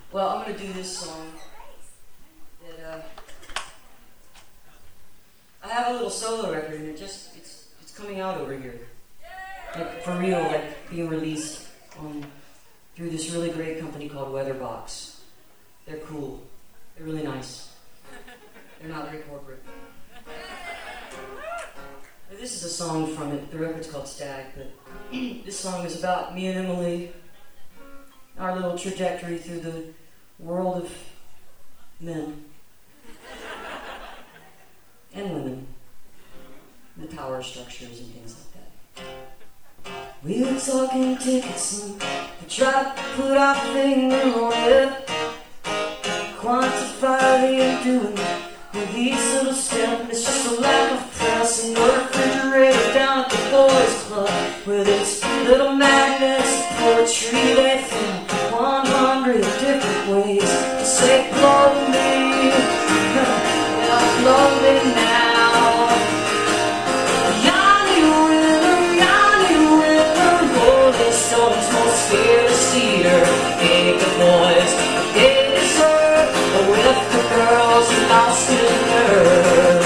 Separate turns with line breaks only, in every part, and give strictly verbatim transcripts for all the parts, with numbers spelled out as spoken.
Well, I'm going to do this song that, uh, I have a little solo record and it just, it's it's coming out over here. Like, for real, like, being released on, through this really great company called Weatherbox. They're cool. They're really nice. They're not very corporate. This is a song from it. The record's called Stag, but this song is about me and Emily, our little trajectory through the world of men and women, the power structures and things like that. We were talking tickets and we tried to put our finger on it, quantify the undoing with each little step. It's just a lack of press in the refrigerator down at the boys' club with its little magnets of poetry. They found one hundred different ways to say blow me. Well, blow me now. Yanni River, Yanni River, Rolling Stones most fearless leader. Hey, the boys, they deserve with the girls who lost in her.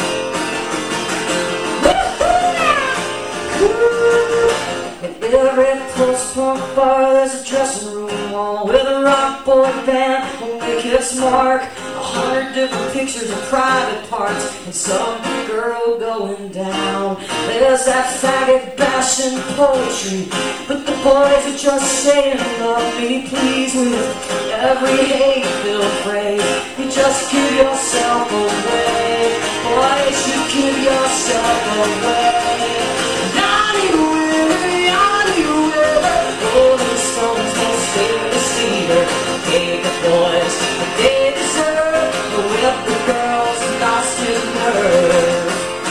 In every post-punk bar there's a dressing room wall with a rock boy band will make its mark. A hundred different pictures of private parts and some girl going down. There's that faggot bashing poetry, but the boys are just saying love me please with every hate-filled phrase. You just give yourself away. Boys, you give yourself away. Yanni River, Yanni River, Rolling Stones most famous leader. Take the boys, but they deserve with the girls lost in her.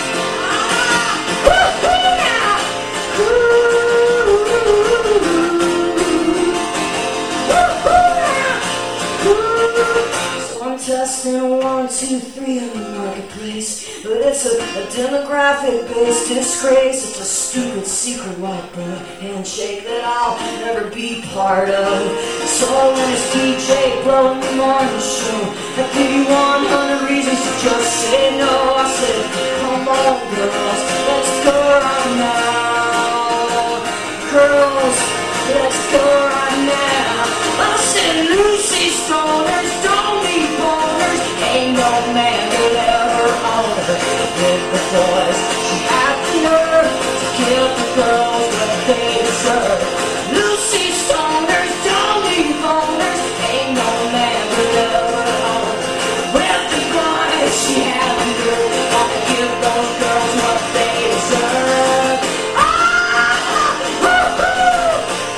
Testing one, two, three in the marketplace, but it's a, a demographic-based disgrace. It's a stupid secret like a handshake that I'll never be part of. So when this D J blowing the morning show, I give you one hundred reasons to just say no. I said, come on, girls, let's go right now. Girls, let's go right now. I said, Lucy Stoners don't need boners. Ain't no man could ever own her. With the boys, she had the nerve to kill the girls what they deserve. Lucy Stoners don't need boners. Ain't no man could ever own her. With the boys, she had the nerve to give those girls what they deserve. Ah, woo-hoo,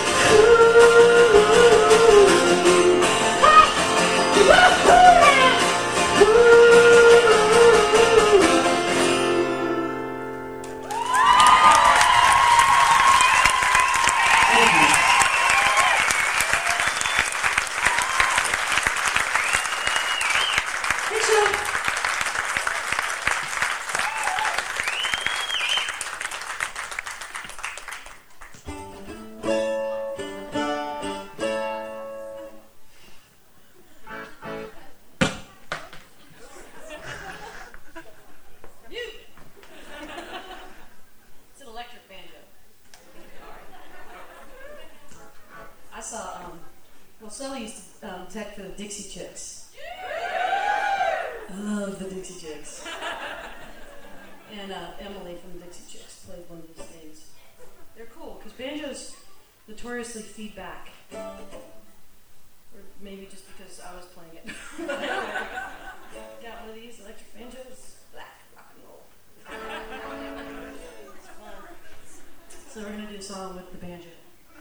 ooh. Tech for the Dixie Chicks. I love the Dixie Chicks. And uh, Emily from the Dixie Chicks played one of these things. They're cool because banjos notoriously feedback. Or maybe just because I was playing it.